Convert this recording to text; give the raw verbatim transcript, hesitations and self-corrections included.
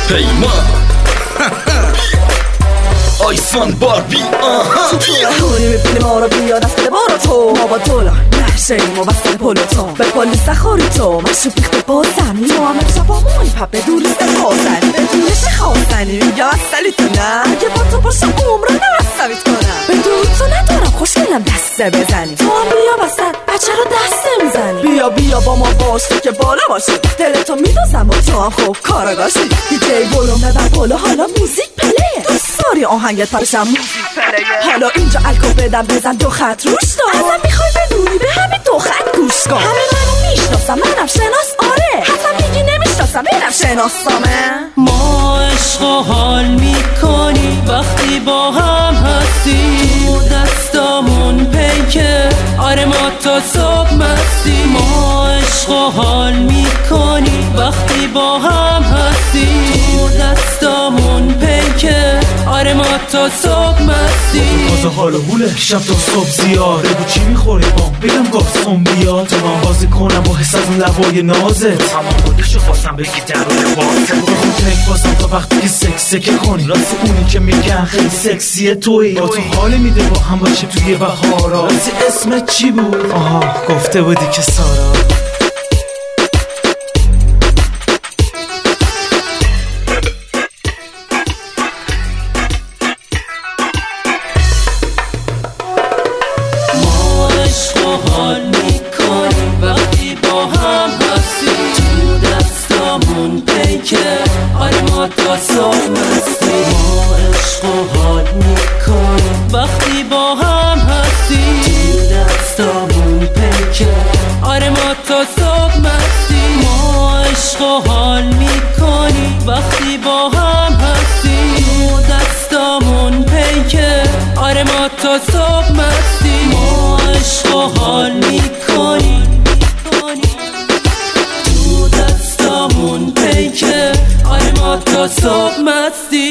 پیما آیسان باربی آها تو رهونی میبینی ما رو بیا دست بارو تو ما با دولا نشهیم و بستن پلو تو به پلیس خوری تو مشروب بیخت بازنی تو همه شبامونی پپ به دوریست بازنی به دونش خواستنی میگه وستلی تو نه اگه با تو باشه عمره نمستویت کنم به دور تو ندارم خوشگلم دسته بزنی تو هم بیا بستن بچه رو دسته میزنی بیا بیا با ما باش تو که بالا باشی دلتو میدازم و تو هم خوب کارگاشی دیجی بولو نبر بولو حالا موزیک پلیه دوست داری آهنگت پرشم موزیک پلیه حالا اینجا الکو بدم بزن دو خط روش دار ازم میخوای بدونی به همین دو خط گوش کن همه منو میشناسم منم شناس آره حتی میگی نمیشناسم اینم شناسامه ما عشق و حال میکنی وقتی با هم هستی تو دستامون پیکه آره ما تا صبح مستی ما عشق و حال میکنی وقتی با هم هستی تو دستامون پیکه آره ما تا صبح مستی تازه حال و حوله شب تا صبح زیاد بگو چی میخوری بام بگم گاستون بیاد تو من بازی کنم با حس از اون لبای نازت تمام بودشو خواستم بگی درون بازه بخون تک بازم تا وقتی که سکس سکه کنی راست اونی که میگن خیلی سکسیه توی با تو حال میده با هم باشه توی بهارا راستی اسمت چی بود؟ آها گفته بودی که سارا حال میکنی وقتی با هم هستی تو دستامون پیکه آره ما تا صبح مستی ما عشق و حال میکنی وقتی با هم هستی تو دستامون پیکه آره ما تا صبح مستی ما عشق و حال میکنی وقتی با هم هستی تو دستامون پیکه آره ما تا صبح مستی ما عشق و حال میکنی تو دستامون پیکه آره ما تا صبح مستی